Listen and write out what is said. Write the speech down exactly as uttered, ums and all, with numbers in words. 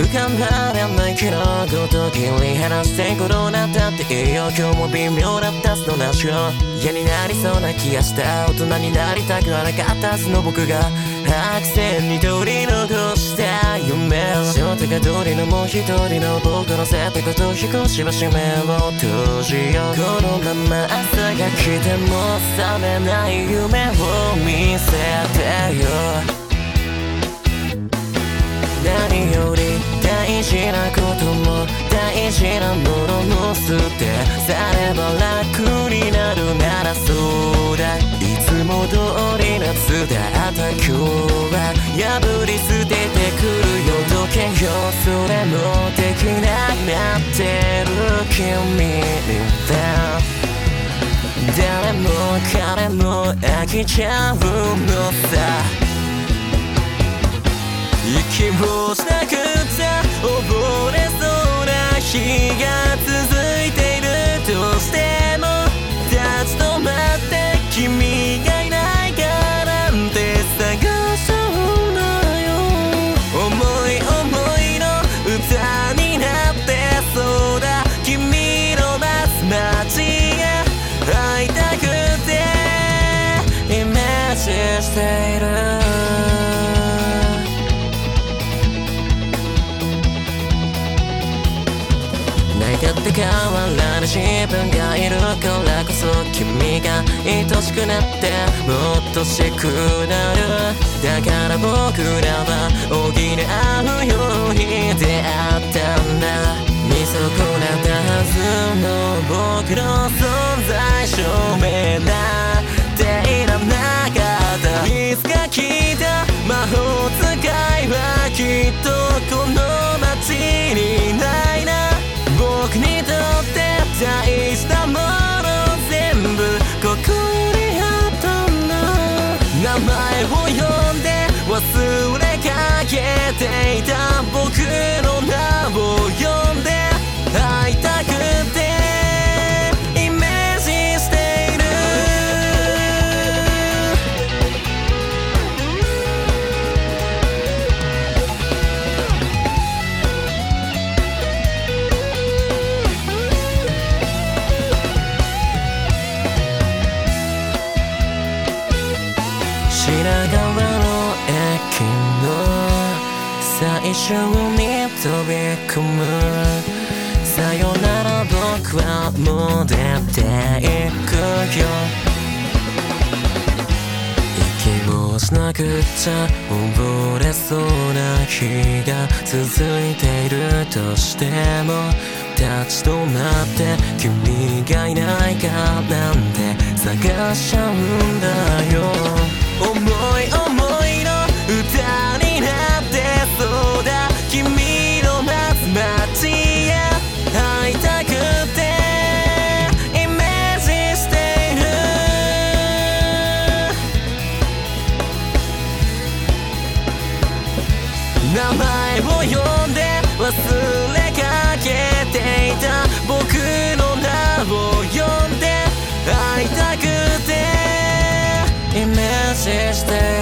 考えらんないけどごときり話してくどうなったっていいよ。今日も微妙だったその話を嫌になりそうな気がした。大人になりたくはなかったその僕が白線に取り残した夢を正体が通りのもう一人の僕のせたこと少しは締めを閉じよう。このまま朝が来ても覚めない夢を見せてよ。何より大事なことも大事なものも捨てされば楽になるならそうだ。いつも通り夏だった今日は破り捨ててくるよ。どけよそれもできなくなってる君には誰も彼も飽きちゃうのさ。息をしなくちゃ溺れそうな日が続いているとしても立ち止まって君がいないかなんて探そうなよ。思い思いの歌になってそうだ。君の待つ街へ会いたくてイメージしている。だって変わらない自分がいるからこそ君が愛しくなってもっとしくなる。だから僕らは補い合うように出会ったんだ。見損なったはずの僕の存在証明だっていらなかった。いつか来た魔法使いはきっとこの街にないな。僕にとって大事なもの全部ここにあったんだ。名前を呼んで忘れかけていた僕の名を呼んで会いたくてイメージしている。品川の駅の最初に飛び込むさよなら僕はもう出ていくよ。息をしなくちゃ溺れそうな日が続いているとしても立ち止まって君がいないかなんて探しちゃうんだよ。思い思いの歌になってそうだ。君の待つ街へ会いたくてイメージしている。名前を呼んで忘れかけていた僕の名を呼んで会いたくてイメージして